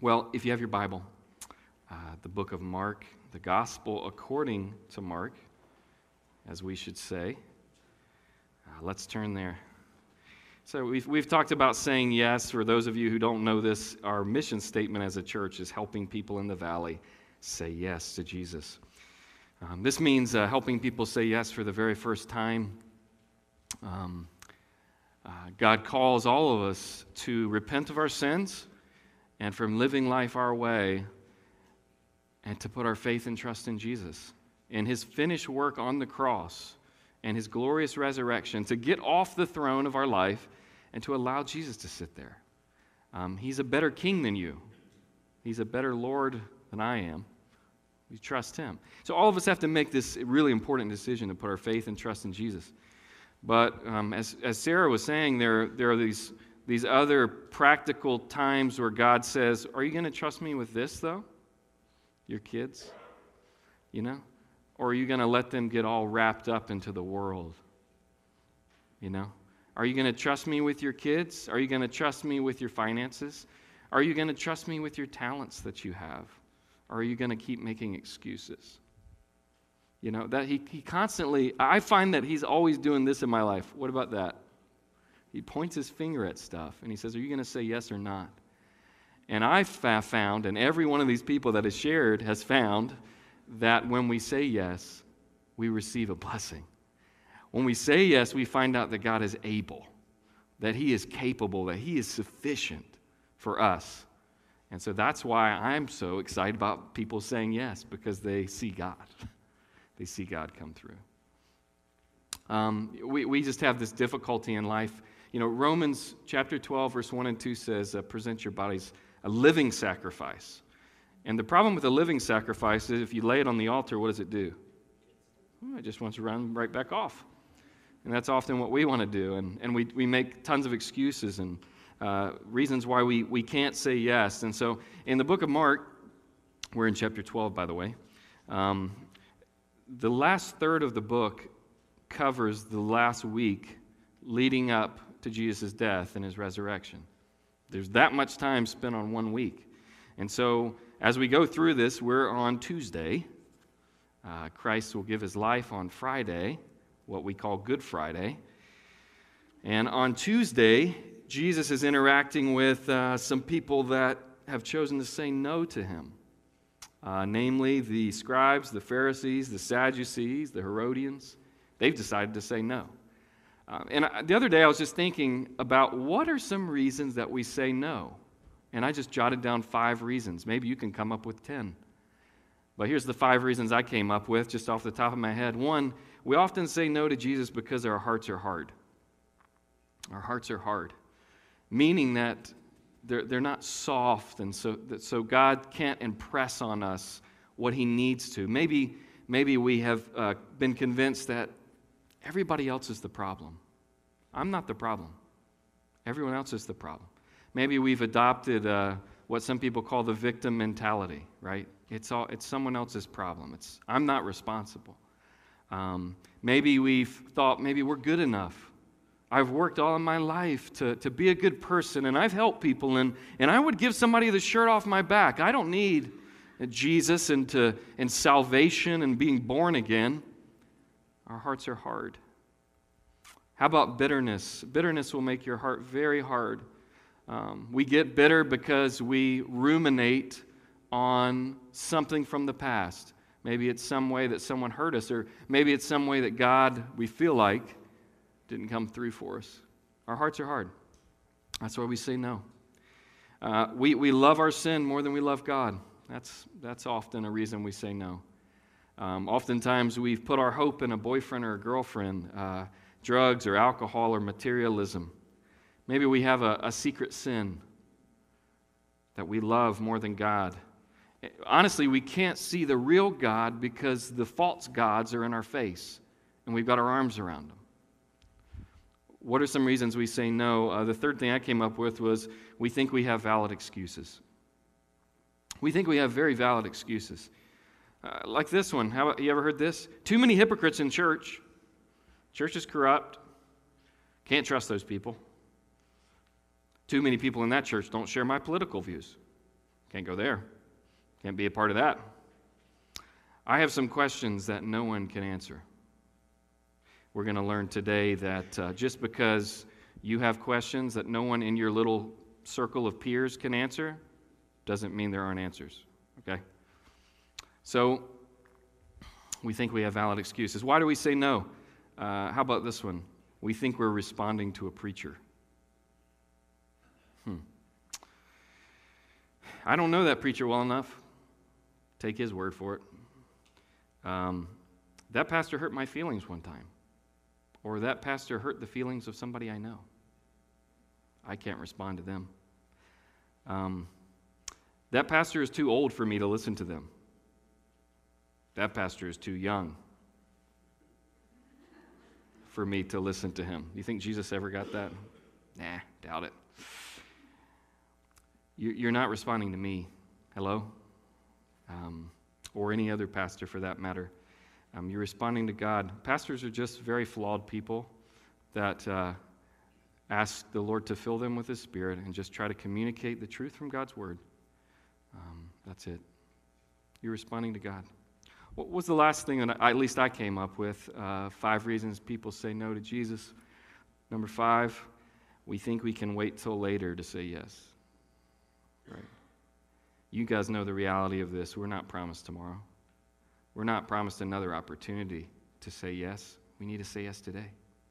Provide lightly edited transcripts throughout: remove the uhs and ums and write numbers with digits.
Well, if you have your Bible, the book of Mark, the Gospel according to Mark, as we should say, let's turn there. So we've talked about saying yes. For those of you who don't know this, our mission statement as a church is helping people in the valley say yes to Jesus. This means helping people say yes for the very first time. God calls all of us to repent of our sins and from living life our way and to put our faith and trust in Jesus and His finished work on the cross and His glorious resurrection, to get off the throne of our life and to allow Jesus to sit there. He's a better king than you. He's a better Lord than I am. We trust Him. So all of us have to make this really important decision to put our faith and trust in Jesus. But as Sarah was saying, there are these other practical times where God says, are you going to trust me with this, though? Your kids? You know? Or are you going to let them get all wrapped up into the world? You know? Are you going to trust me with your kids? Are you going to trust me with your finances? Are you going to trust me with your talents that you have? Or are you going to keep making excuses? You know, that he constantly, I find that he's always doing this in my life. What about that? He points his finger at stuff, and he says, are you going to say yes or not? And I've found, and every one of these people that has shared has found, that when we say yes, we receive a blessing. When we say yes, we find out that God is able, that He is capable, that He is sufficient for us. And so that's why I'm so excited about people saying yes, because they see God. They see God come through. We just have this difficulty in life. You know, Romans chapter 12, verse 1 and 2 says, present your bodies a living sacrifice. And the problem with a living sacrifice is if you lay it on the altar, what does it do? Well, it just wants to run right back off. And that's often what we want to do. And we make tons of excuses and reasons why we can't say yes. And so in the book of Mark, we're in chapter 12, by the way, the last third of the book covers the last week leading up to Jesus' death and His resurrection. There's that much time spent on 1 week. And so as we go through this, we're on Tuesday. Christ will give His life on Friday, what we call Good Friday. And on Tuesday, Jesus is interacting with some people that have chosen to say no to Him. Namely, the scribes, the Pharisees, the Sadducees, the Herodians. They've decided to say no. And the other day I was just thinking about what are some reasons that we say no. And I just jotted down 5 reasons. Maybe you can come up with 10. But here's the 5 reasons I came up with just off the top of my head. 1, we often say no to Jesus because our hearts are hard. Our hearts are hard. Meaning that they're not soft, and so God can't impress on us what He needs to. Maybe we have been convinced that everybody else is the problem. I'm not the problem. Everyone else is the problem. Maybe we've adopted what some people call the victim mentality, right? It's someone else's problem. I'm not responsible. Maybe we've thought maybe we're good enough. I've worked all of my life to be a good person, and I've helped people, and I would give somebody the shirt off my back. I don't need Jesus and salvation and being born again. Our hearts are hard. How about bitterness? Bitterness will make your heart very hard. We get bitter because we ruminate on something from the past. Maybe it's some way that someone hurt us, or maybe it's some way that God, we feel like, didn't come through for us. Our hearts are hard. That's why we say no. We love our sin more than we love God. That's often a reason we say no. Oftentimes we've put our hope in a boyfriend or a girlfriend, drugs or alcohol or materialism. Maybe we have a secret sin that we love more than God. Honestly, we can't see the real God because the false gods are in our face, and we've got our arms around them. What are some reasons we say no? The third thing I came up with was we think we have valid excuses. We think we have very valid excuses. Like this one. You ever heard this? Too many hypocrites in church. Church is corrupt. Can't trust those people. Too many people in that church don't share my political views. Can't go there. Can't be a part of that. I have some questions that no one can answer. We're going to learn today that just because you have questions that no one in your little circle of peers can answer doesn't mean there aren't answers, okay? So we think we have valid excuses. Why do we say no? How about this one? We think we're responding to a preacher. I don't know that preacher well enough. Take his word for it. That pastor hurt my feelings one time. Or that pastor hurt the feelings of somebody I know. I can't respond to them. That pastor is too old for me to listen to them. That pastor is too young for me to listen to him. You think Jesus ever got that? Nah, doubt it. You're not responding to me. Hello? Or any other pastor for that matter. You're responding to God. Pastors are just very flawed people that ask the Lord to fill them with His Spirit and just try to communicate the truth from God's Word. That's it. You're responding to God. What was the last thing that at least I came up with? 5 reasons people say no to Jesus. Number 5, we think we can wait till later to say yes. Right? You guys know the reality of this. We're not promised tomorrow. We're not promised another opportunity to say yes. We need to say yes today.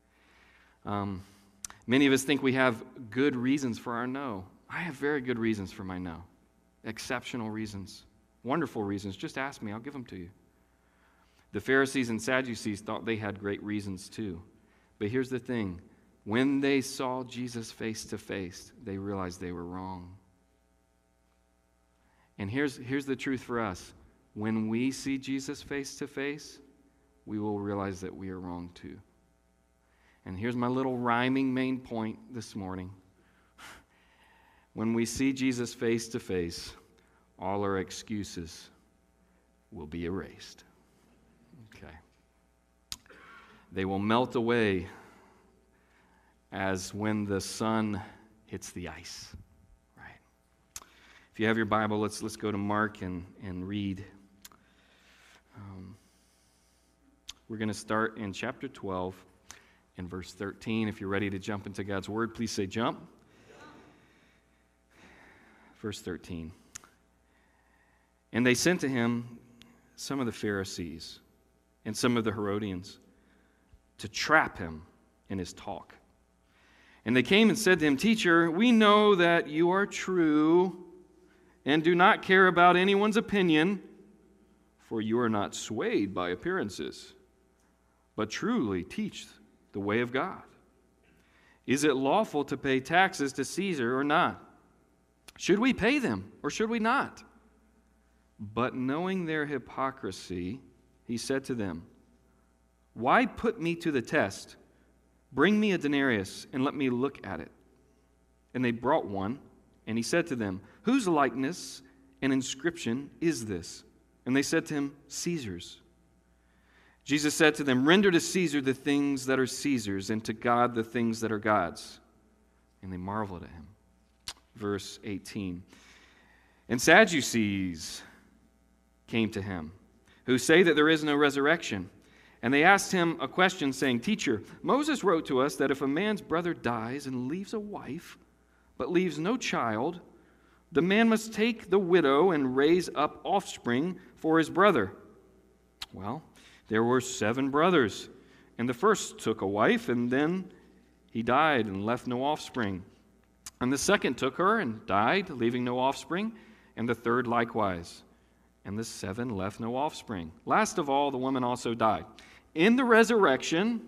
Many of us think we have good reasons for our no. I have very good reasons for my no. Exceptional reasons. Wonderful reasons. Just ask me. I'll give them to you. The Pharisees and Sadducees thought they had great reasons too. But here's the thing. When they saw Jesus face to face, they realized they were wrong. And here's the truth for us. When we see Jesus face to face, we will realize that we are wrong too. And here's my little rhyming main point this morning. When we see Jesus face to face, all our excuses will be erased. Okay. They will melt away as when the sun hits the ice. Right? If you have your Bible, let's go to Mark and read. We're going to start in chapter 12 and verse 13. If you're ready to jump into God's Word, please say jump. Verse 13. And they sent to him some of the Pharisees and some of the Herodians to trap him in his talk. And they came and said to him, "Teacher, we know that you are true and do not care about anyone's opinion, for you are not swayed by appearances, but truly teach the way of God. Is it lawful to pay taxes to Caesar or not? Should we pay them or should we not?" But knowing their hypocrisy, he said to them, "Why put me to the test? Bring me a denarius and let me look at it." And they brought one, and he said to them, "Whose likeness and inscription is this?" And they said to him, "Caesar's." Jesus said to them, "Render to Caesar the things that are Caesar's, and to God the things that are God's." And they marveled at him. Verse 18. And Sadducees came to him, who say that there is no resurrection. And they asked him a question, saying, "Teacher, Moses wrote to us that if a man's brother dies and leaves a wife, but leaves no child, the man must take the widow and raise up offspring for his brother. Well, there were 7 brothers, and the first took a wife, and then he died and left no offspring. And the second took her and died, leaving no offspring, and the third likewise. And the 7 left no offspring. Last of all, the woman also died. In the resurrection,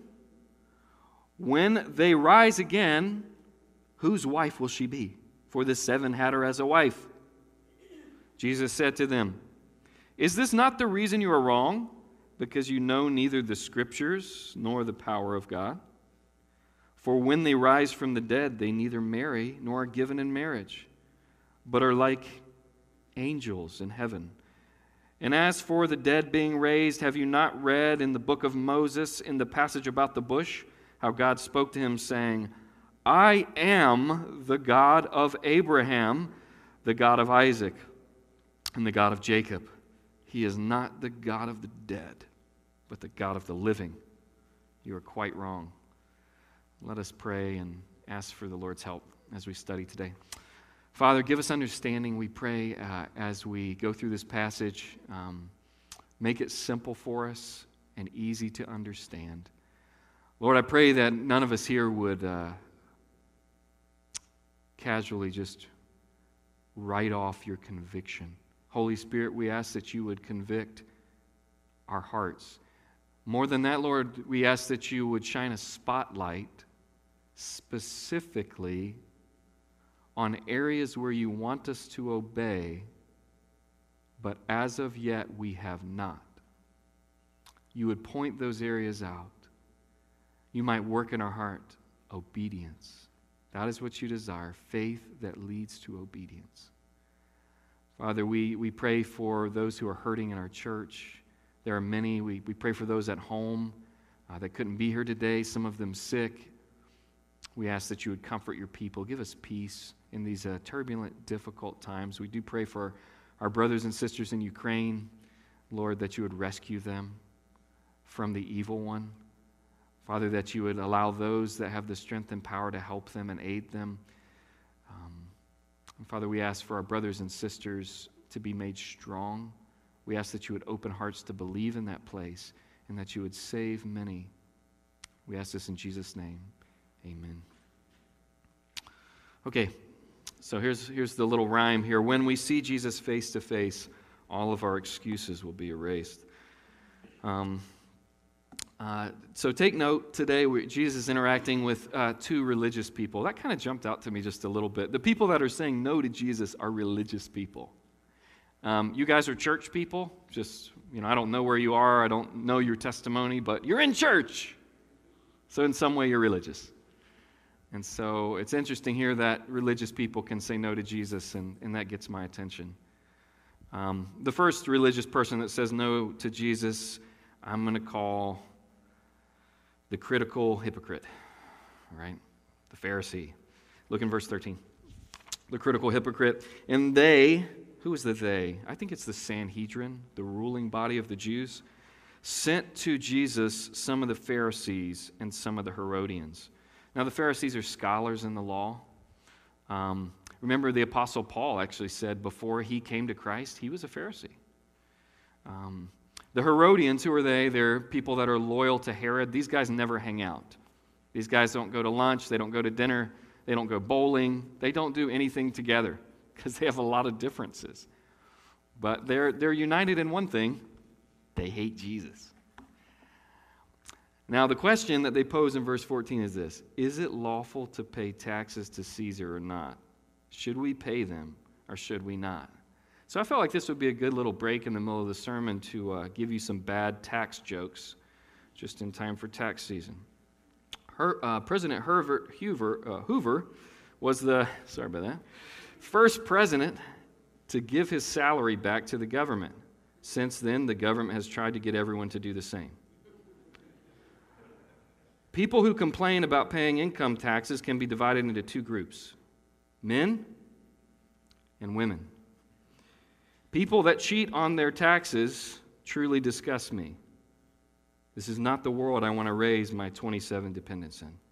when they rise again, whose wife will she be? For the 7 had her as a wife." Jesus said to them, "Is this not the reason you are wrong? Because you know neither the Scriptures nor the power of God? For when they rise from the dead, they neither marry nor are given in marriage, but are like angels in heaven. And as for the dead being raised, have you not read in the book of Moses, in the passage about the bush, how God spoke to him, saying, 'I am the God of Abraham, the God of Isaac, and the God of Jacob. He is not the God of the dead, but the God of the living. You are quite wrong. Let us pray and ask for the Lord's help as we study today. Father, give us understanding, we pray, as we go through this passage. Make it simple for us and easy to understand. Lord, I pray that none of us here would casually just write off your conviction. Holy Spirit, we ask that you would convict our hearts. More than that, Lord, we ask that you would shine a spotlight specifically on areas where you want us to obey, but as of yet we have not. You would point those areas out. You might work in our heart obedience. That is what you desire, faith that leads to obedience. Father, we pray for those who are hurting in our church. There are many. We pray for those at home that couldn't be here today, some of them sick. We ask that you would comfort your people. Give us peace in these turbulent, difficult times. We do pray for our brothers and sisters in Ukraine, Lord, that you would rescue them from the evil one. Father, that you would allow those that have the strength and power to help them and aid them. And Father, we ask for our brothers and sisters to be made strong. We ask that you would open hearts to believe in that place and that you would save many. We ask this in Jesus' name. Amen. Okay, so here's the little rhyme here. When we see Jesus face to face, all of our excuses will be erased. So take note today, Jesus is interacting with two religious people. That kind of jumped out to me just a little bit. The people that are saying no to Jesus are religious people. You guys are church people. Just, I don't know where you are. I don't know your testimony, but you're in church. So in some way you're religious. And so it's interesting here that religious people can say no to Jesus, and that gets my attention. The first religious person that says no to Jesus, I'm going to call the critical hypocrite, right? The Pharisee. Look in verse 13. The critical hypocrite. And they, who is the they? I think it's the Sanhedrin, the ruling body of the Jews, sent to Jesus some of the Pharisees and some of the Herodians. Now, the Pharisees are scholars in the law. Remember, the Apostle Paul actually said before he came to Christ, he was a Pharisee. The Herodians, who are they? They're people that are loyal to Herod. These guys never hang out. These guys don't go to lunch. They don't go to dinner. They don't go bowling. They don't do anything together because they have a lot of differences. But they're united in one thing. They hate Jesus. Now, the question that they pose in verse 14 is this: is it lawful to pay taxes to Caesar or not? Should we pay them or should we not? So I felt like this would be a good little break in the middle of the sermon to give you some bad tax jokes just in time for tax season. President Hoover was the first president to give his salary back to the government. Since then, the government has tried to get everyone to do the same. People who complain about paying income taxes can be divided into two groups: men and women. People that cheat on their taxes truly disgust me. This is not the world I want to raise my 27 dependents in.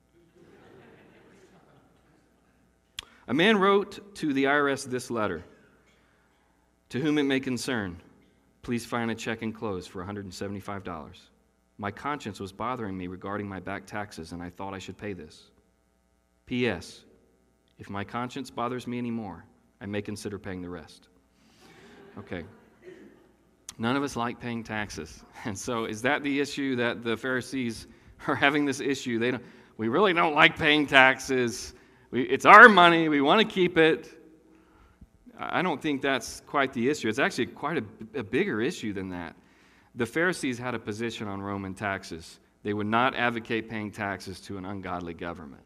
A man wrote to the IRS this letter: "To whom it may concern, please find a check enclosed for $175. My conscience was bothering me regarding my back taxes, and I thought I should pay this. P.S. If my conscience bothers me anymore, I may consider paying the rest." Okay. None of us like paying taxes. And so is that the issue that the Pharisees are having this issue? We really don't like paying taxes. It's our money. We want to keep it. I don't think that's quite the issue. It's actually quite a bigger issue than that. The Pharisees had a position on Roman taxes. They would not advocate paying taxes to an ungodly government.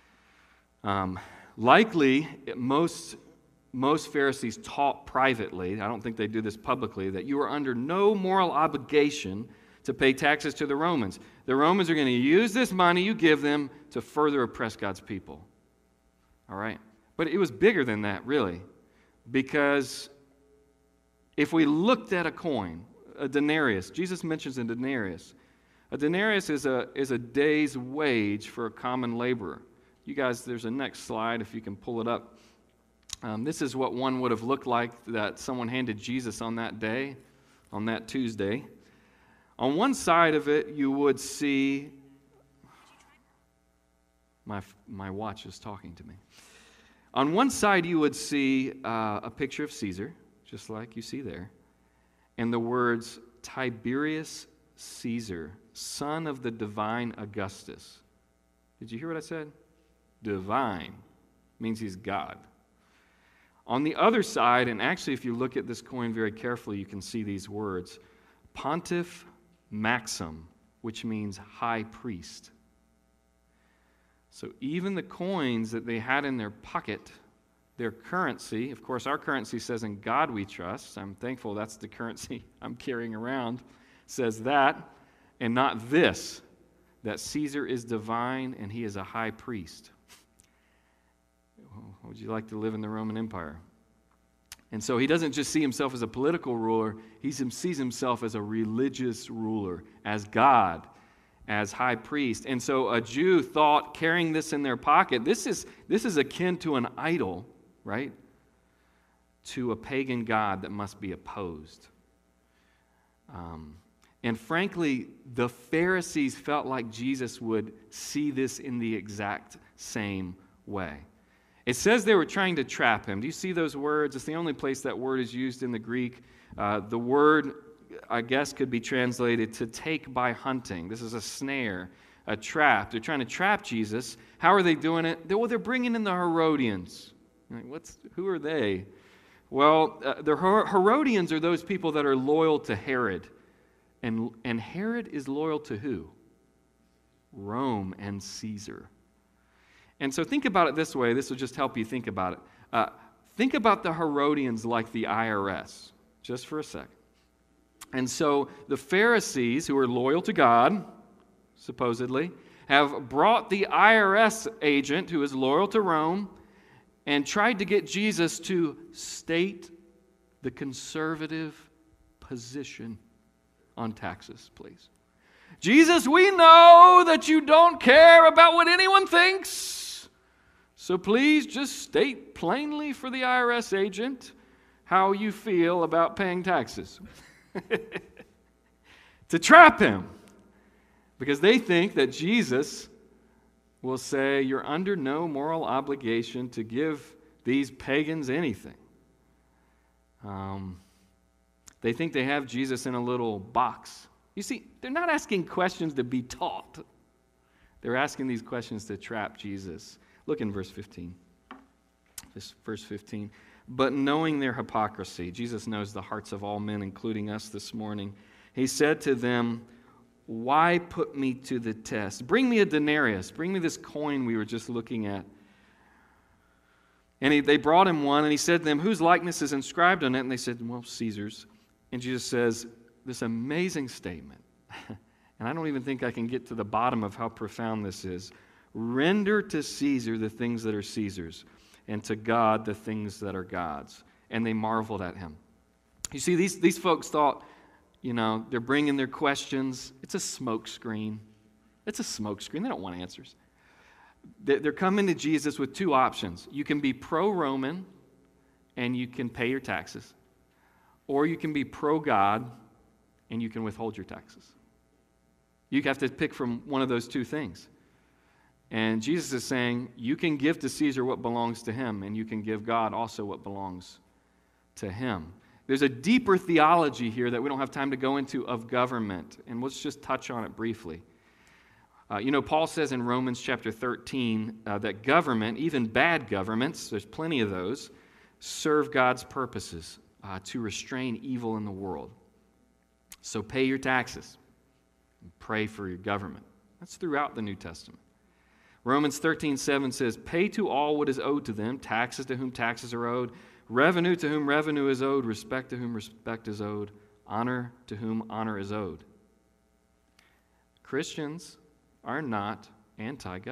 Likely, most Pharisees taught privately, I don't think they do this publicly, that you are under no moral obligation to pay taxes to the Romans. The Romans are going to use this money you give them to further oppress God's people. All right? But it was bigger than that, really, because If we looked at a coin, a denarius, Jesus mentions a denarius. A denarius is a day's wage for a common laborer. You guys, there's a next slide if you can pull it up. This is what one would have looked like that someone handed Jesus on that day, on that Tuesday. On one side of it, you would see, my watch is talking to me. On one side, you would see a picture of Caesar, just like you see there, and the words, Tiberius Caesar, son of the divine Augustus. Did you hear what I said? Divine means he's God. On the other side, and actually if you look at this coin very carefully, you can see these words, Pontiff Maxim, which means high priest. So even the coins that they had in their pocket, their currency, of course our currency says in God we trust. I'm thankful that's the currency I'm carrying around, says that, and not this, that Caesar is divine and he is a high priest. Would you like to live in the Roman Empire? And so he doesn't just see himself as a political ruler, he sees himself as a religious ruler, as God, as high priest. And so a Jew thought carrying this in their pocket, this is akin to an idol, right? To a pagan god that must be opposed. And frankly, the Pharisees felt like Jesus would see this in the exact same way. It says they were trying to trap him. Do you see those words? It's the only place that word is used in the Greek. The word, I guess, could be translated to take by hunting. This is a snare, a trap. They're trying to trap Jesus. How are they doing it? They're bringing in the Herodians. Who are they? Well, the Herodians are those people that are loyal to Herod. And Herod is loyal to who? Rome and Caesar. And so think about it this way. This will just help you think about it. Think about the Herodians like the IRS, just for a second. And so the Pharisees, who are loyal to God, supposedly, have brought the IRS agent, who is loyal to Rome, and tried to get Jesus to state the conservative position on taxes, please. Jesus, we know that you don't care about what anyone thinks. So please just state plainly for the IRS agent how you feel about paying taxes. To trap him. Because they think that Jesus will say, you're under no moral obligation to give these pagans anything. They think they have Jesus in a little box. You see, they're not asking questions to be taught. They're asking these questions to trap Jesus. Look in verse 15. This verse 15. But knowing their hypocrisy, Jesus knows the hearts of all men, including us this morning. He said to them, why put me to the test? Bring me a denarius. Bring me this coin we were just looking at. And they brought him one, and he said to them, whose likeness is inscribed on it? And they said, well, Caesar's. And Jesus says this amazing statement. And I don't even think I can get to the bottom of how profound this is. Render to Caesar the things that are Caesar's, and to God the things that are God's. And they marveled at him. You see, these folks thought, they're bringing their questions. It's a smoke screen. It's a smoke screen. They don't want answers. They're coming to Jesus with two options. You can be pro-Roman, and you can pay your taxes. Or you can be pro-God, and you can withhold your taxes. You have to pick from one of those two things. And Jesus is saying, you can give to Caesar what belongs to him, and you can give God also what belongs to him. There's a deeper theology here that we don't have time to go into of government, and let's just touch on it briefly. Paul says in Romans chapter 13 that government, even bad governments, there's plenty of those, serve God's purposes to restrain evil in the world. So pay your taxes and pray for your government. That's throughout the New Testament. Romans 13:7 says, pay to all what is owed to them, taxes to whom taxes are owed, revenue to whom revenue is owed, respect to whom respect is owed, honor to whom honor is owed. Christians are not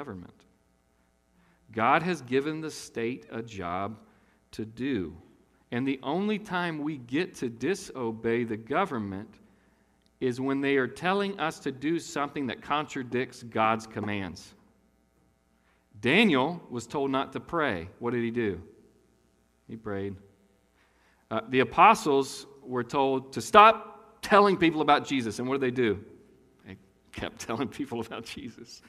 anti-government. God has given the state a job to do. And the only time we get to disobey the government is when they are telling us to do something that contradicts God's commands. Daniel was told not to pray. What did he do? He prayed. The apostles were told to stop telling people about Jesus. And what did they do? They kept telling people about Jesus.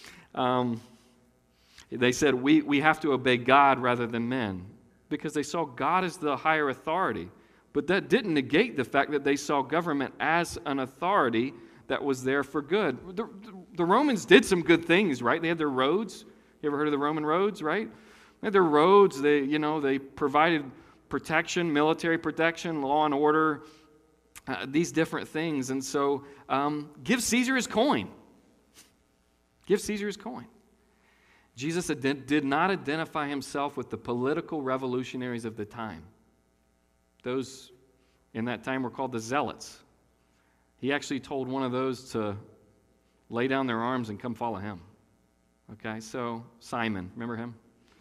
They said, we have to obey God rather than men, because they saw God as the higher authority. But that didn't negate the fact that they saw government as an authority that was there for good. The Romans did some good things, right? They had their roads. You ever heard of the Roman roads, right? They had their roads. They provided protection, military protection, law and order, these different things. And so give Caesar his coin. Give Caesar his coin. Jesus did not identify himself with the political revolutionaries of the time. Those in that time were called the Zealots. He actually told one of those to lay down their arms and come follow him. Okay, so Simon, remember him?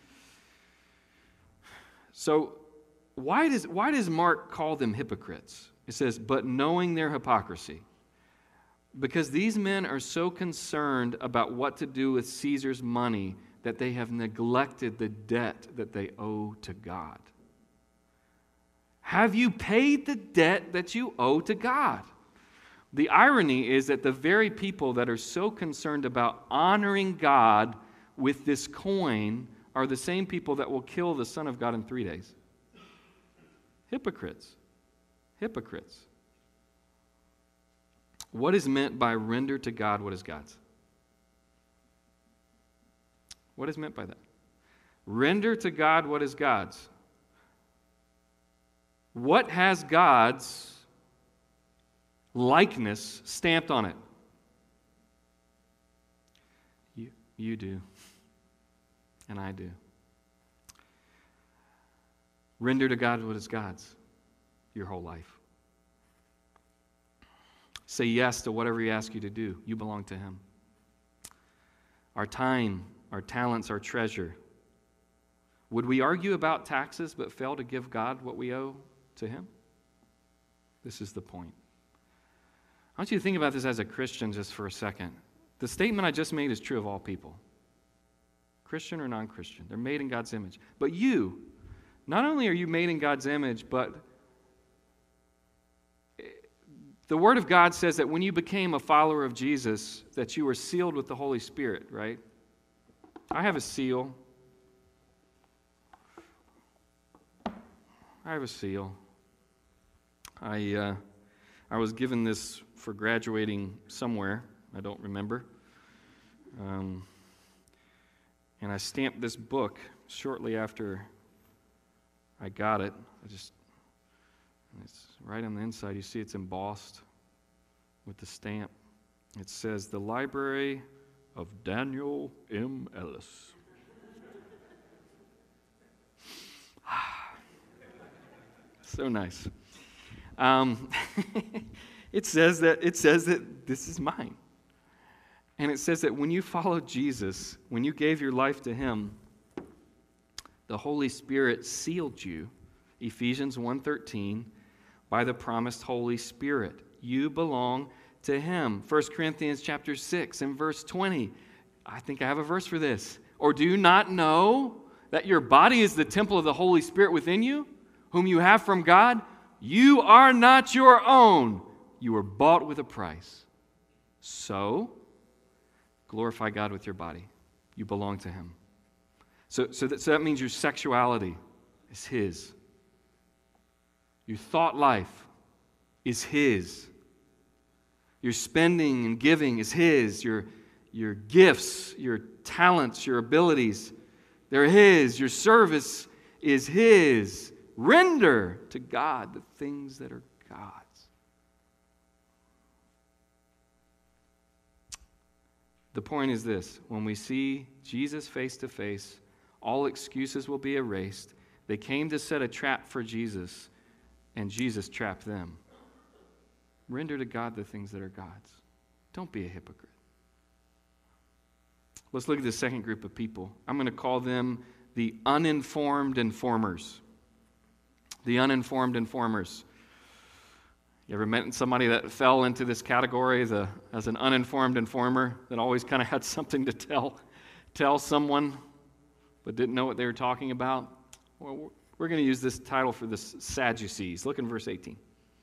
So why does Mark call them hypocrites? It says, but knowing their hypocrisy. Because these men are so concerned about what to do with Caesar's money that they have neglected the debt that they owe to God. Have you paid the debt that you owe to God? The irony is that the very people that are so concerned about honoring God with this coin are the same people that will kill the Son of God in 3 days. Hypocrites. Hypocrites. What is meant by render to God what is God's? What is meant by that? Render to God what is God's. What has God's likeness stamped on it? You do. And I do. Render to God what is God's your whole life. Say yes to whatever He asks you to do. You belong to Him. Our time, our talents, our treasure. Would we argue about taxes but fail to give God what we owe to Him? This is the point. I want you to think about this as a Christian just for a second. The statement I just made is true of all people. Christian or non-Christian. They're made in God's image. But you, not only are you made in God's image, but the Word of God says that when you became a follower of Jesus, that you were sealed with the Holy Spirit, right? I have a seal. I have a seal. I was given this for graduating somewhere. I don't remember. And I stamped this book shortly after I got it. It's right on the inside. You see it's embossed with the stamp. It says, "The Library of Daniel M. Ellis." So nice. It says that this is mine. And it says that when you followed Jesus, when you gave your life to Him, the Holy Spirit sealed you, Ephesians 1:13, by the promised Holy Spirit. You belong to Him. 1 Corinthians chapter 6 and verse 20. I think I have a verse for this. Or do you not know that your body is the temple of the Holy Spirit within you, whom you have from God? You are not your own. You were bought with a price. So, glorify God with your body. You belong to Him. So that means your sexuality is His. Your thought life is His. Your spending and giving is His. Your gifts, your talents, your abilities, they're His. Your service is His. Render to God the things that are God's. The point is this: when we see Jesus face to face, all excuses will be erased. They came to set a trap for Jesus, and Jesus trapped them. Render to God the things that are God's. Don't be a hypocrite. Let's look at the second group of people. I'm going to call them the uninformed informers. The uninformed informers. You ever met somebody that fell into this category as an uninformed informer that always kind of had something to tell someone but didn't know what they were talking about? Well, we're going to use this title for this Sadducees. Look in verse 18.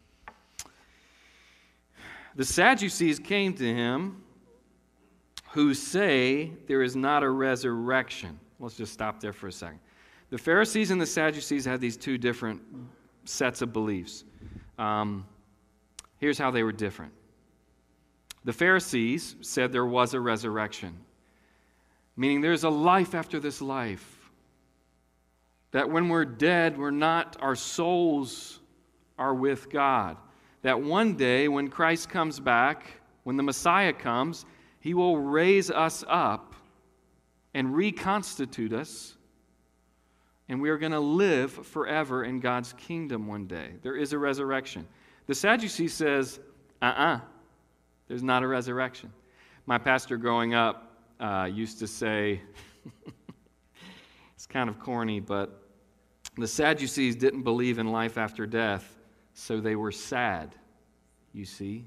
The Sadducees came to him who say there is not a resurrection. Let's just stop there for a second. The Pharisees and the Sadducees had these two different sets of beliefs. Here's how they were different. The Pharisees said there was a resurrection, meaning there's a life after this life. That when we're dead, our souls are with God. That one day when Christ comes back, when the Messiah comes, He will raise us up and reconstitute us, and we are going to live forever in God's kingdom one day. There is a resurrection. The Sadducee says, there's not a resurrection. My pastor growing up used to say, it's kind of corny, but the Sadducees didn't believe in life after death, so they were sad, you see.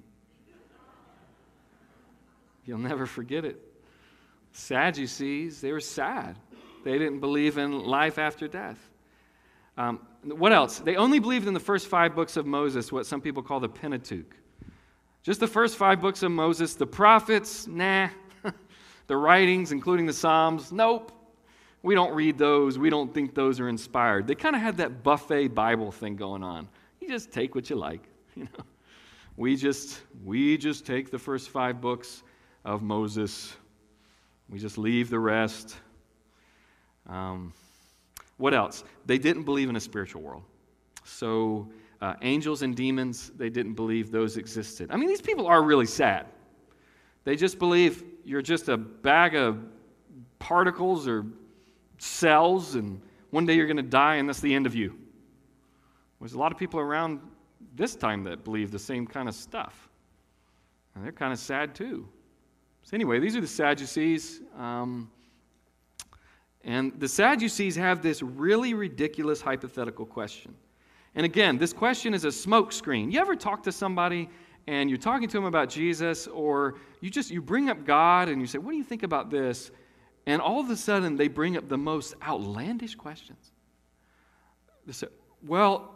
You'll never forget it. Sadducees, they were sad. They didn't believe in life after death. What else? They only believed in the first 5 books of Moses, what some people call the Pentateuch. Just the first 5 books of Moses. The prophets, nah. The writings, including the Psalms, nope. We don't read those. We don't think those are inspired. They kind of had that buffet Bible thing going on. You just take what you like. We just take the first 5 books of Moses. We just leave the rest. What else? They didn't believe in a spiritual world. So angels and demons, they didn't believe those existed. I mean, these people are really sad. They just believe you're just a bag of particles or cells, and one day you're going to die, and that's the end of you. There's a lot of people around this time that believe the same kind of stuff. And they're kind of sad too. So anyway, these are the Sadducees. And the Sadducees have this really ridiculous hypothetical question. And again, this question is a smokescreen. You ever talk to somebody and you're talking to them about Jesus, or you bring up God and you say, what do you think about this? And all of a sudden they bring up the most outlandish questions. They say, well,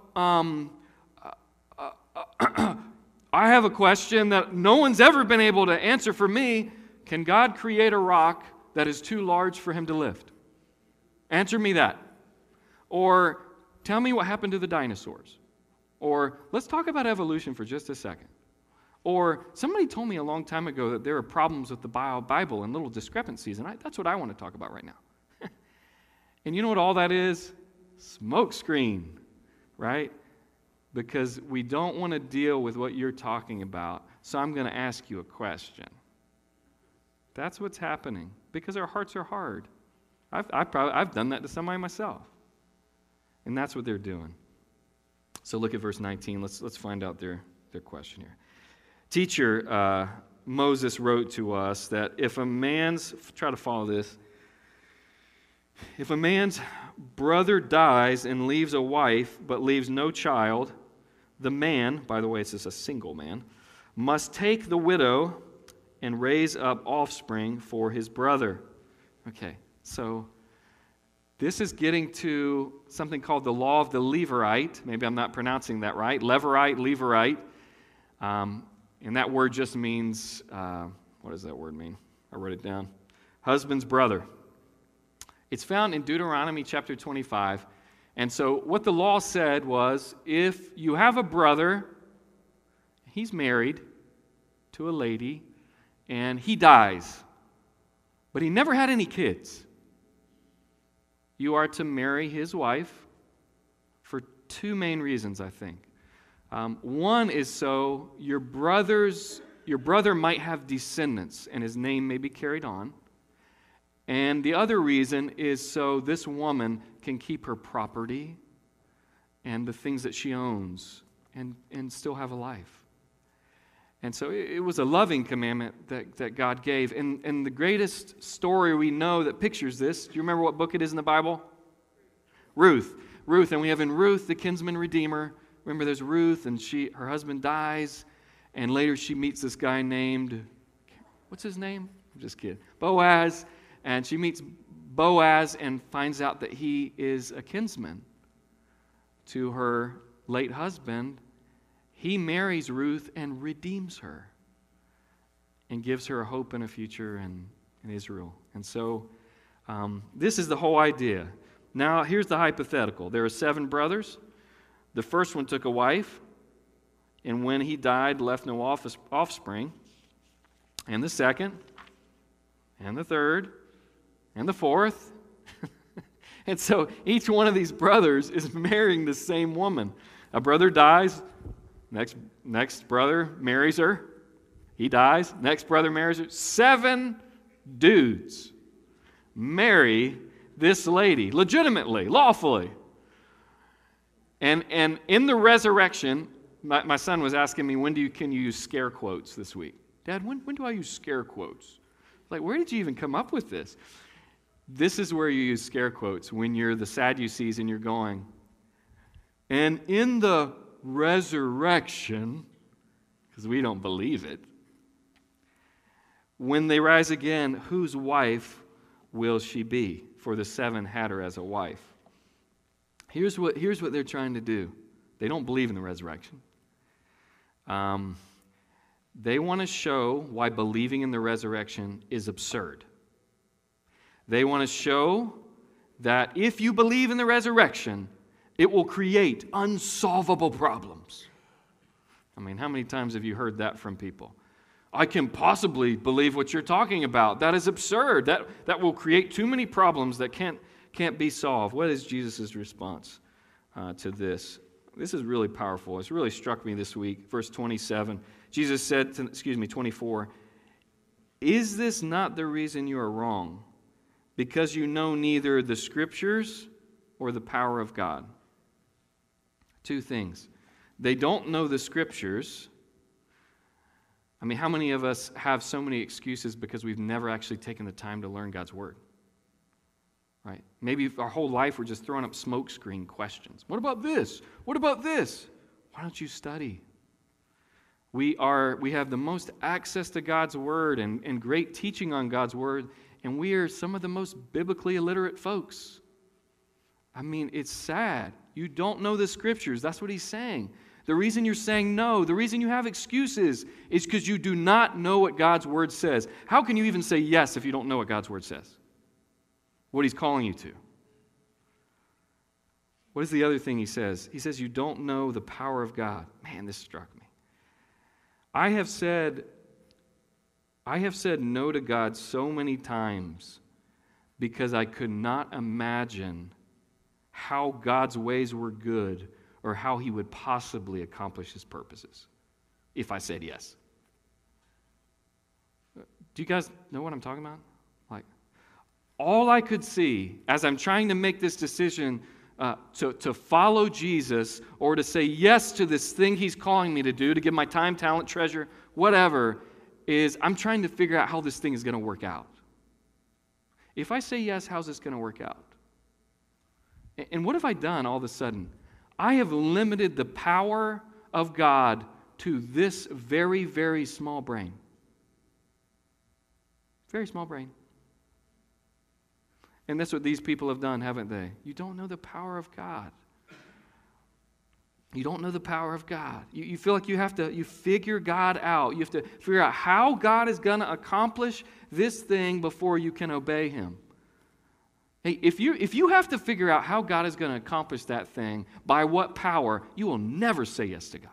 I have a question that no one's ever been able to answer for me. Can God create a rock that is too large for Him to lift? Answer me that. Or tell me what happened to the dinosaurs. Or let's talk about evolution for just a second. Or somebody told me a long time ago that there are problems with the Bible and little discrepancies, and that's what I want to talk about right now. And you know what all that is? Smokescreen, right? Because we don't want to deal with what you're talking about, so I'm going to ask you a question. That's what's happening, because our hearts are hard. I've done that to somebody myself. And that's what they're doing. So look at verse 19. Let's find out their question here. Teacher, Moses wrote to us that if a man's brother dies and leaves a wife but leaves no child, the man, by the way, it's just a single man, must take the widow and raise up offspring for his brother. Okay. So this is getting to something called the law of the Levirate. Maybe I'm not pronouncing that right. Levirate. And that word just means, what does that word mean? I wrote it down. Husband's brother. It's found in Deuteronomy chapter 25. And so what the law said was, if you have a brother, he's married to a lady, and he dies, but he never had any kids, you are to marry his wife for 2 main reasons, I think. One is so your brother might have descendants and his name may be carried on. And the other reason is so this woman can keep her property and the things that she owns and still have a life. And so it was a loving commandment that God gave. And the greatest story we know that pictures this, do you remember what book it is in the Bible? Ruth. Ruth, and we have in Ruth the kinsman redeemer. Remember, there's Ruth, and her husband dies, and later she meets this guy named, what's his name? I'm just kidding. Boaz, and she meets Boaz and finds out that he is a kinsman to her late husband. He marries Ruth and redeems her and gives her a hope and a future in Israel. And so this is the whole idea. Now, here's the hypothetical. There are 7 brothers. The first one took a wife, and when he died, left no offspring. And the second, and the third, and the fourth. And so each one of these brothers is marrying the same woman. A brother dies, next brother marries her. He dies, next brother marries her. 7 dudes marry this lady, legitimately, lawfully. And in the resurrection, my son was asking me, can you use scare quotes this week? Dad, when do I use scare quotes? Like, where did you even come up with this? This is where you use scare quotes, when you're the Sadducees and you're going, and in the resurrection, because we don't believe it, when they rise again, whose wife will she be? For the 7 had her as a wife. Here's what they're trying to do. They don't believe in the resurrection. They want to show why believing in the resurrection is absurd. They want to show that if you believe in the resurrection, it will create unsolvable problems. I mean, how many times have you heard that from people? I can possibly believe what you're talking about. That is absurd. That will create too many problems that can't be solved. What is Jesus' response to this? This is really powerful. It's really struck me this week. Verse 27, Jesus said, 24, "Is this not the reason you are wrong? Because you know neither the Scriptures or the power of God." 2 things. They don't know the Scriptures. I mean, how many of us have so many excuses because we've never actually taken the time to learn God's Word? Right? Maybe our whole life we're just throwing up smokescreen questions. What about this? What about this? Why don't you study? We have the most access to God's Word and great teaching on God's Word, and we are some of the most biblically illiterate folks. I mean, it's sad. You don't know the Scriptures. That's what he's saying. The reason you're saying no, the reason you have excuses is because you do not know what God's Word says. How can you even say yes if you don't know what God's Word says? What he's calling you to. What is the other thing he says? He says you don't know the power of God. Man, this struck me. I have said no to God so many times because I could not imagine how God's ways were good or how he would possibly accomplish his purposes if I said yes. Do you guys know what I'm talking about? Like, all I could see as I'm trying to make this decision to follow Jesus or to say yes to this thing he's calling me to do, to give my time, talent, treasure, whatever, is I'm trying to figure out how this thing is going to work out. If I say yes, how's this going to work out? And what have I done all of a sudden? I have limited the power of God to this very, very small brain. Very small brain. And that's what these people have done, haven't they? You don't know the power of God. You don't know the power of God. You feel like you figure God out. You have to figure out how God is going to accomplish this thing before you can obey him. Hey, if you have to figure out how God is going to accomplish that thing, by what power, you will never say yes to God.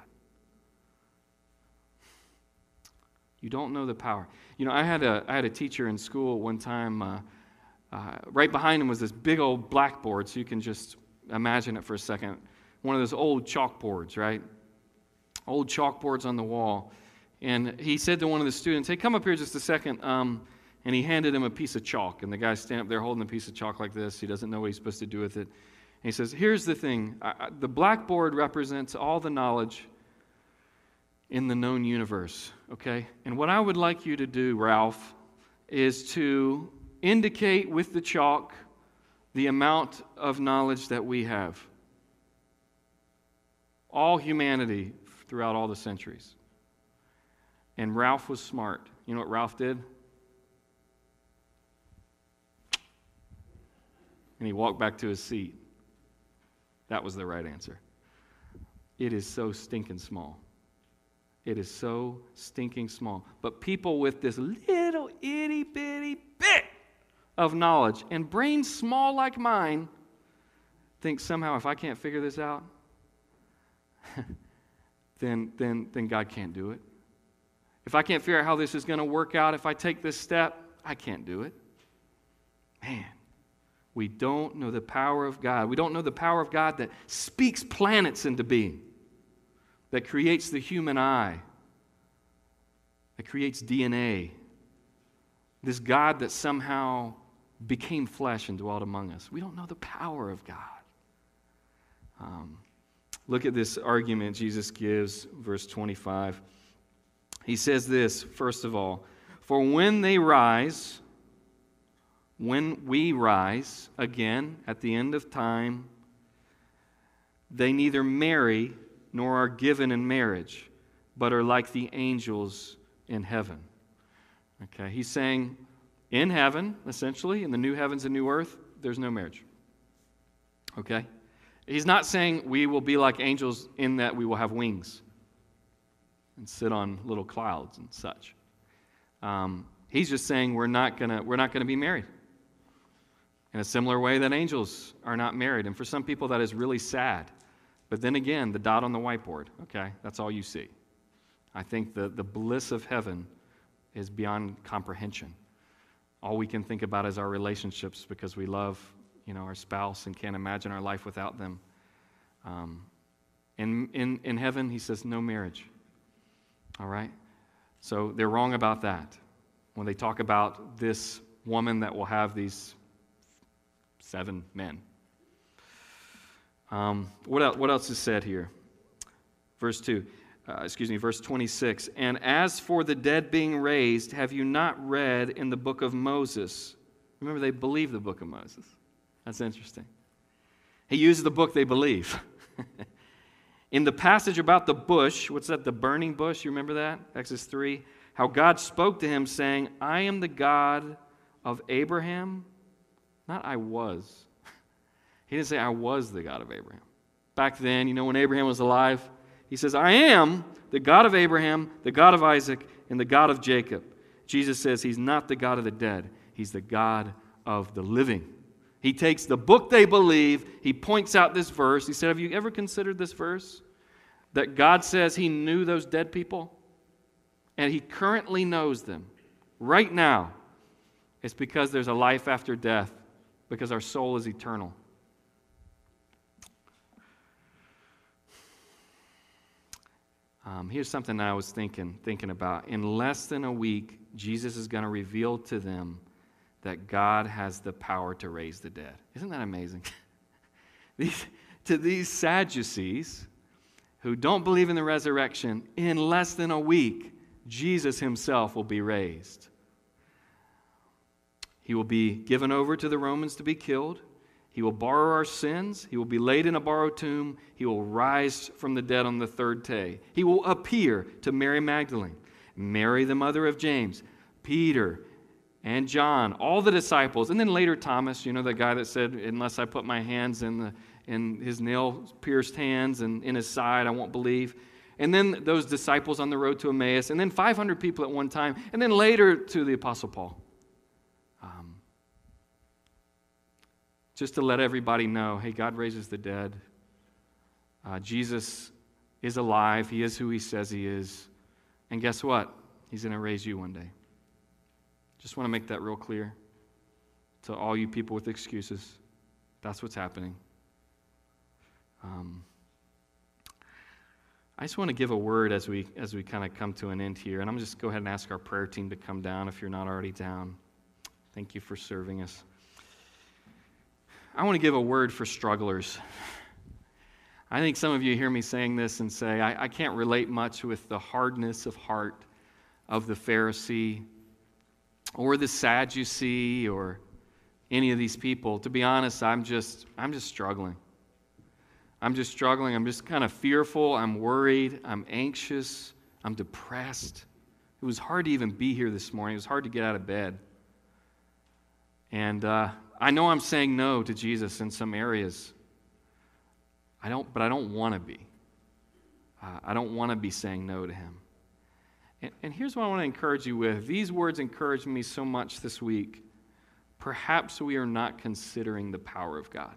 You don't know the power. You know, I had a teacher in school one time. Right behind him was this big old blackboard, so you can just imagine it for a second. One of those old chalkboards, right? Old chalkboards on the wall. And he said to one of the students, "Hey, come up here just a second." And he handed him a piece of chalk. And the guy's standing up there holding a piece of chalk like this. He doesn't know what he's supposed to do with it. And he says, "Here's the thing. The blackboard represents all the knowledge in the known universe, okay? And what I would like you to do, Ralph, is to indicate with the chalk the amount of knowledge that we have. all humanity throughout all the centuries. And Ralph was smart. You know what Ralph did? And he walked back to his seat. That was the right answer. It is so stinking small. It is so stinking small. But people with this little itty-bitty bit of knowledge and brains small like mine think somehow if I can't figure this out, then God can't do it. If I can't figure out how this is going to work out, if I take this step, I can't do it. Man, we don't know the power of God. We don't know the power of God that speaks planets into being, that creates the human eye, that creates DNA. This God that somehow became flesh and dwelt among us. We don't know the power of God. Look at this argument Jesus gives, verse 25. He says this, first of all, for when we rise again at the end of time, they neither marry nor are given in marriage, but are like the angels in heaven. Okay, he's saying in heaven, essentially, in the new heavens and new earth, there's no marriage. Okay? He's not saying we will be like angels in that we will have wings and sit on little clouds and such. He's just saying we're not gonna be married in a similar way that angels are not married. And for some people that is really sad. But then again, the dot on the whiteboard, okay, that's all you see. I think the bliss of heaven is beyond comprehension. All we can think about is our relationships because we love, our spouse and can't imagine our life without them. In heaven, he says no marriage. All right? So they're wrong about that. When they talk about this woman that will have these 7 men. What else is said here? Verse 26. And as for the dead being raised, have you not read in the book of Moses? Remember, they believe the book of Moses. That's interesting. He uses the book they believe. In the passage about the bush, what's that, the burning bush? You remember that? Exodus 3. How God spoke to him saying, I am the God of Abraham. Not I was. He didn't say I was the God of Abraham. Back then, when Abraham was alive, he says, I am the God of Abraham, the God of Isaac, and the God of Jacob. Jesus says he's not the God of the dead. He's the God of the living. He takes the book they believe, he points out this verse. He said, have you ever considered this verse? That God says he knew those dead people, and he currently knows them right now. It's because there's a life after death, because our soul is eternal. Here's something I was thinking about. In less than a week, Jesus is going to reveal to them that God has the power to raise the dead. Isn't that amazing? To these Sadducees who don't believe in the resurrection, in less than a week, Jesus himself will be raised. He will be given over to the Romans to be killed. He will borrow our sins. He will be laid in a borrowed tomb. He will rise from the dead on the 3rd day. He will appear to Mary Magdalene, Mary the mother of James, Peter, and John, all the disciples, and then later Thomas, the guy that said, unless I put my hands in his nail-pierced hands and in his side, I won't believe. And then those disciples on the road to Emmaus, and then 500 people at one time, and then later to the Apostle Paul. Just to let everybody know, hey, God raises the dead. Jesus is alive. He is who he says he is. And guess what? He's going to raise you one day. Just want to make that real clear to all you people with excuses. That's what's happening. I just want to give a word as we kind of come to an end here. And I'm just go ahead and ask our prayer team to come down if you're not already down. Thank you for serving us. I want to give a word for strugglers. I think some of you hear me saying this and say, I can't relate much with the hardness of heart of the Pharisee or the Sadducee or any of these people. To be honest, I'm just struggling. I'm just struggling. I'm just kind of fearful. I'm worried. I'm anxious. I'm depressed. It was hard to even be here this morning. It was hard to get out of bed. And I know I'm saying no to Jesus in some areas. But I don't want to be. I don't want to be saying no to him. And here's what I want to encourage you with. These words encouraged me so much this week. Perhaps we are not considering the power of God.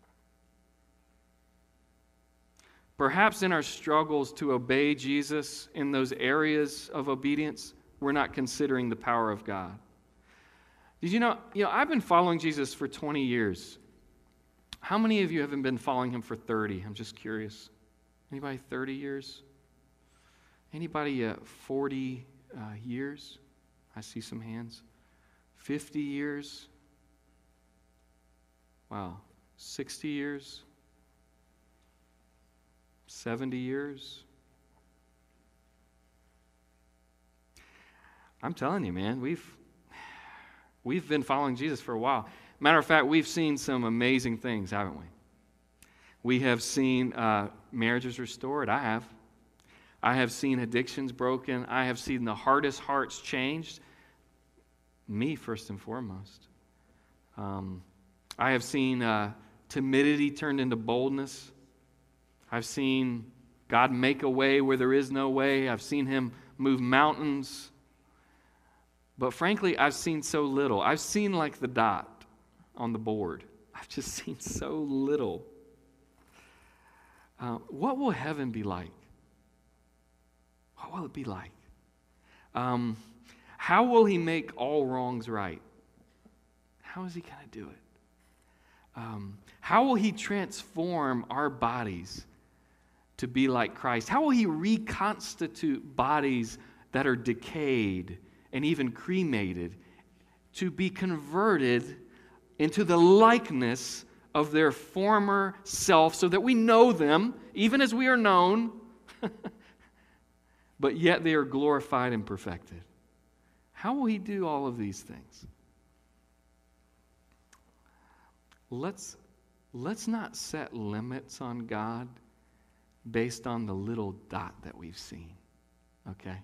Perhaps in our struggles to obey Jesus in those areas of obedience, we're not considering the power of God. Did you know, I've been following Jesus for 20 years. How many of you haven't been following him for 30? I'm just curious. Anybody 30 years? Anybody 40 years? I see some hands. 50 years? Wow. 60 years? 70 years? I'm telling you, man, we've been following Jesus for a while. Matter of fact, we've seen some amazing things, haven't we? We have seen marriages restored. I have seen addictions broken. I have seen the hardest hearts changed. Me, first and foremost. I have seen timidity turned into boldness. I've seen God make a way where there is no way. I've seen him move mountains. But frankly, I've seen so little. I've seen like the dot on the board. I've just seen so little. What will heaven be like? What will it be like? How will he make all wrongs right? How is he going to do it? How will he transform our bodies to be like Christ? How will he reconstitute bodies that are decayed and even cremated to be converted into the likeness of their former self so that we know them, even as we are known, but yet they are glorified and perfected? How will he do all of these things? Let's not set limits on God based on the little dot that we've seen, okay?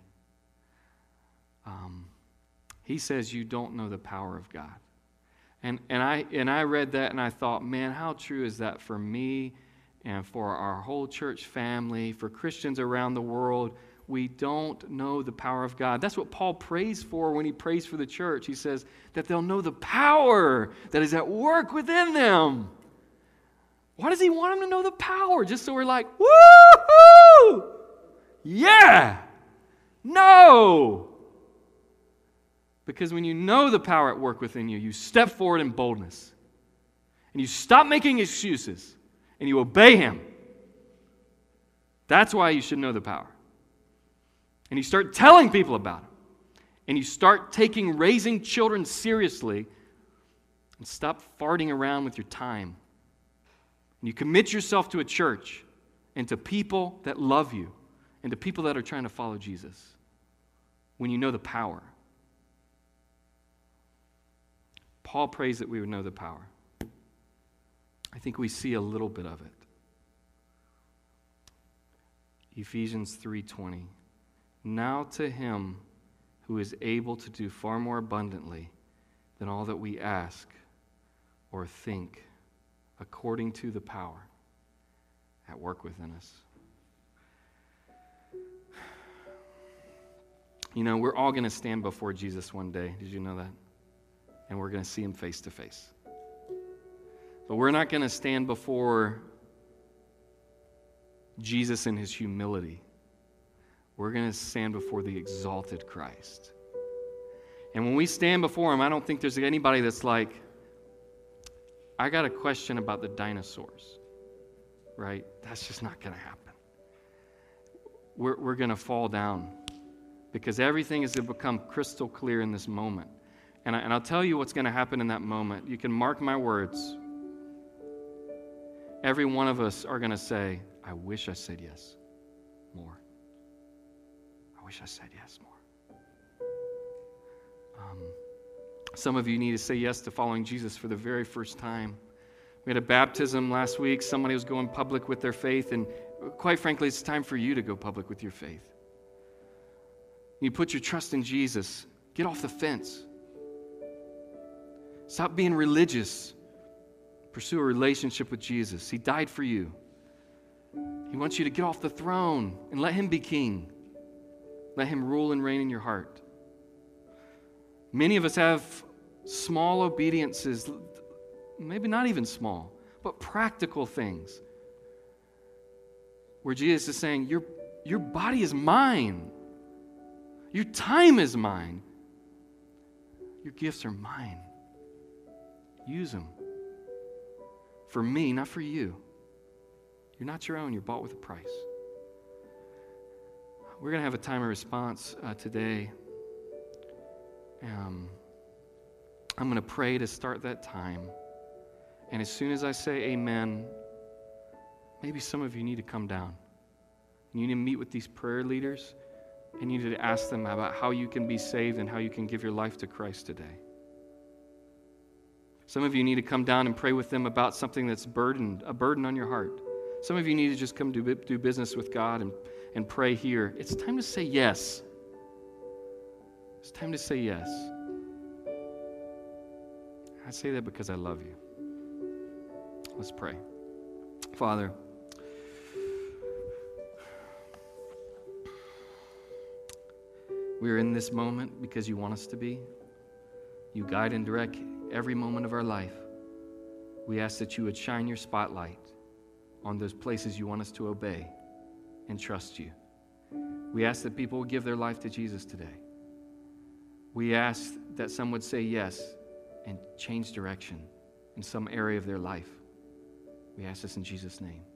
He says you don't know the power of God. And I read that and I thought, man, how true is that for me and for our whole church family, for Christians around the world? We don't know the power of God. That's what Paul prays for when he prays for the church. He says that they'll know the power that is at work within them. Why does he want them to know the power? Just so we're like, woo-hoo! Yeah! No! Because when you know the power at work within you, you step forward in boldness. And you stop making excuses. And you obey him. That's why you should know the power. And you start telling people about it. And you start taking raising children seriously. And stop farting around with your time. And you commit yourself to a church and to people that love you and to people that are trying to follow Jesus. When you know the power. Paul prays that we would know the power. I think we see a little bit of it. Ephesians 3:20. Now to him who is able to do far more abundantly than all that we ask or think, according to the power at work within us. You know, we're all going to stand before Jesus one day. Did you know that? And we're going to see him face to face. But we're not going to stand before Jesus in his humility. We're going to stand before the exalted Christ. And when we stand before him, I don't think there's anybody that's like, I got a question about the dinosaurs, right? That's just not going to happen. We're going to fall down because everything is going to become crystal clear in this moment. And I'll tell you what's going to happen in that moment. You can mark my words. Every one of us are going to say, I wish I said yes more. I wish I said yes more. Some of you need to say yes to following Jesus for the very first time. We had a baptism last week. Somebody was going public with their faith, and quite frankly, it's time for you to go public with your faith. You put your trust in Jesus. Get off the fence. Stop being religious. Pursue a relationship with Jesus. He died for you. He wants you to get off the throne and let him be king. Let him rule and reign in your heart. Many of us have small obediences, maybe not even small, but practical things, where Jesus is saying, your body is mine. Your time is mine. Your gifts are mine. Use them. For me, not for you. You're not your own. You're bought with a price. We're going to have a time of response today. I'm going to pray to start that time. And as soon as I say amen, maybe some of you need to come down. You need to meet with these prayer leaders, and you need to ask them about how you can be saved and how you can give your life to Christ today. Some of you need to come down and pray with them about something that's a burden on your heart. Some of you need to just come do business with God and pray here. It's time to say yes. It's time to say yes. I say that because I love you. Let's pray. Father, we are in this moment because you want us to be. You guide and direct every moment of our life. We ask that you would shine your spotlight on those places you want us to obey and trust you. We ask that people would give their life to Jesus today. We ask that some would say yes and change direction in some area of their life. We ask this in Jesus' name.